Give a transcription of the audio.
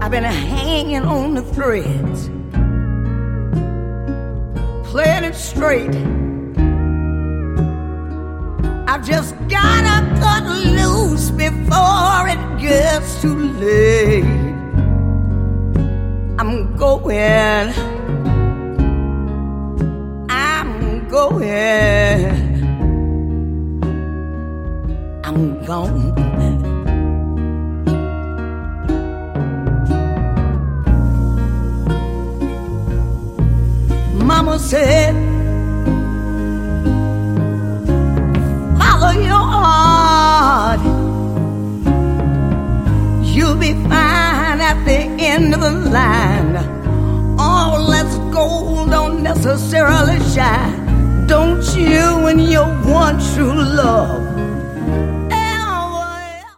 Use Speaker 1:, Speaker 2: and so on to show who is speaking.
Speaker 1: I've been hanging on the threads, playing it straight. I've just gotta cut loose before it gets too late. I'm going, I'm gone. Mama said, follow your heart. You'll be fine at the end of the line. All that's gold don't necessarily shine. Don't you and your one true love